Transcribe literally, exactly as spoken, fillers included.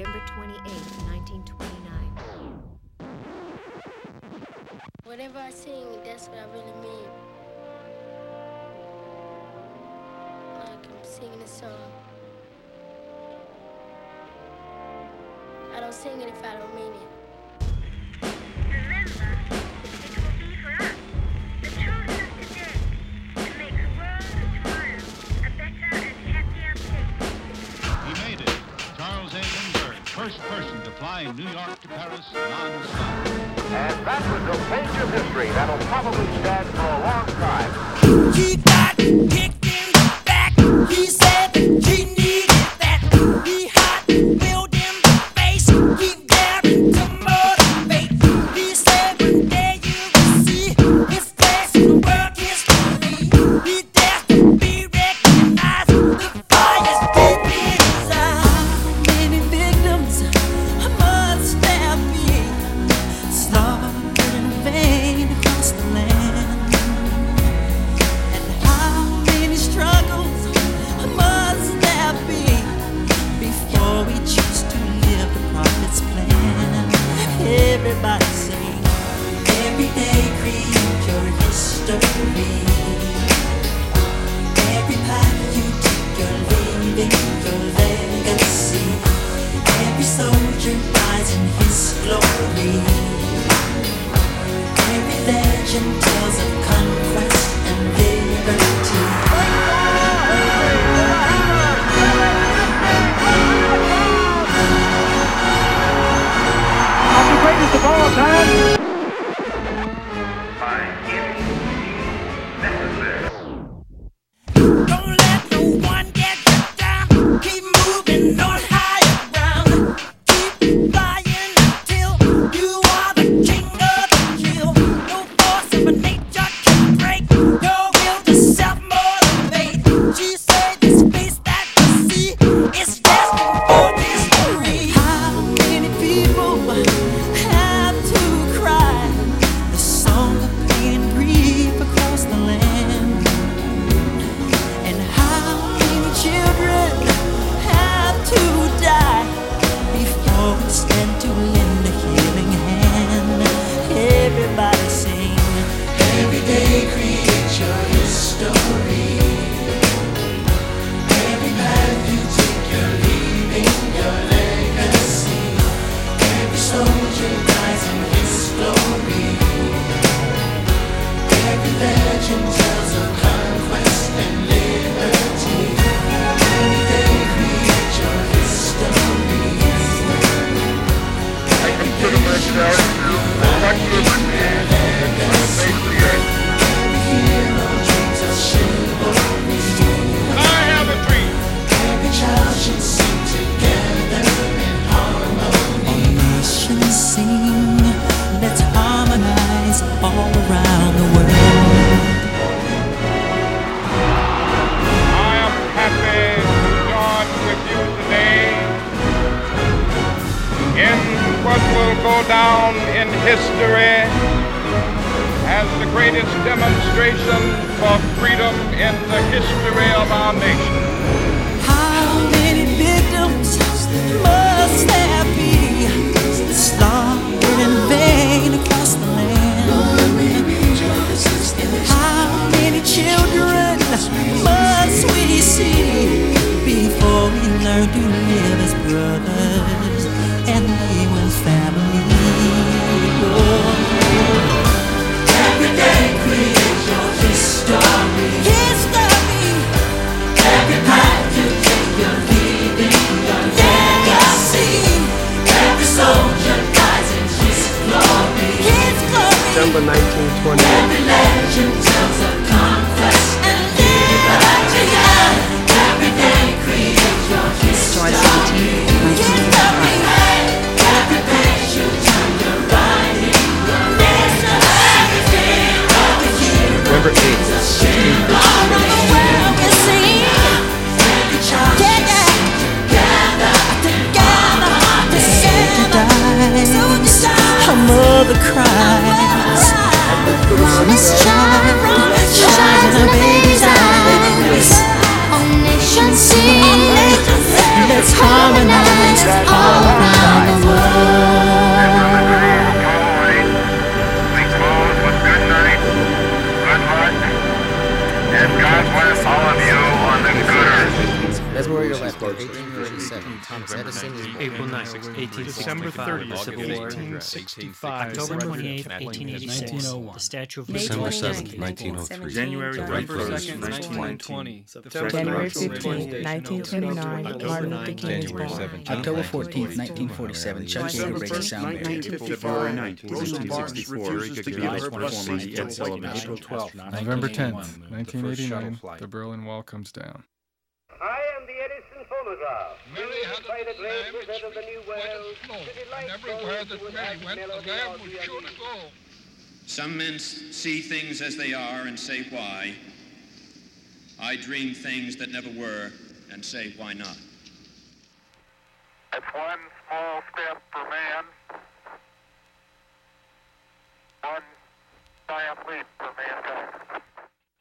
November twenty-eighth, nineteen twenty-nine. Whatever I sing, that's what I really mean. Like I'm singing a song. I don't sing it if I don't mean it. Remember, it will be for us, the children of today, to make the world of tomorrow a better and happier place. He made it. Charles A. Lindbergh, first person to fly New York to Paris non-stop. And that was a page of history that'll probably stand for a long time. He got kicked in the back. He said that he needed that. He hot wheeled in the face. He daring to motivate. He said one day you will see his face in work history. He dares to be recognized. The fire's deep in his eyes. How many victims must there be? Slaughtered in vain across the land. And how many struggles must there be before we choose to live the prophet's plan? Everybody sing. Every day create your history. Every path you take, you're leaving your legacy. Every soldier dies in his glory. Every legend tells of conquest and liberty. I'm the greatest of all time. Don't let no one get you down. Keep moving on higher ground. Keep flying until you are the king of the hill. No force of nature can break your will to self-motivate. She said this face that you see is destined for history. How many people have to cry the song of pain and grief across the land? And how many children have to die before we stand to lend a healing hand? Everybody sing. Every day create your history. Every path you take, you're leaving your legacy. Every soldier dies in his glory. Every legend tells of conquest and liberty. Every day create your history. I consider myself lucky Every hero dreams of chivalry. I have a dream. Every child should sing together in harmony. All nations sing. Let's harmonize all around the world. I am happy to join with you today in what will go down in history as the greatest demonstration for freedom in the history of our nation. How many victims must there be? Slaughtered in vain across the land. How many children must we see before we learn to live as brothers and live with family? Oh. Every day create your history. History. Every path you take, you're leaving your legacy. Every soldier dies in his glory. His glory. December nineteen twenty. Every legend tells of conquest and liberty. Every day create your history. History. Every page you turn, you're writing your legacy. Every hero November eighth. all over the world we sing. Every child together, together, together. A mother cries. Promise child, shines in a baby's eyes. All nations sing. Let's harmonize all around. December thirtieth, Civil War. eighteen sixty-five. October twenty-eighth, eighteen eighty-six. nineteen oh one. The Statue of May Liberty. December twenty-ninth, seventh, nineteen oh three. January November second, nineteen twenty. January fifteenth, nineteen twenty-nine, Martin Luther King is born. October fourteenth, nineteen forty-seven, Chuck Yeager breaks sound barrier. February ninth, nineteen sixty-four, Gagarin performing the Ed Sullivan Show. November tenth, nineteen eighty-nine, the Berlin Wall comes down. I am the Edison phonograph. Mary had a little lamb which of the new world. and everywhere that Mary went, the lamb was sure to go. Some men s- see things as they are and say why. I dream things that never were and say why not. That's one small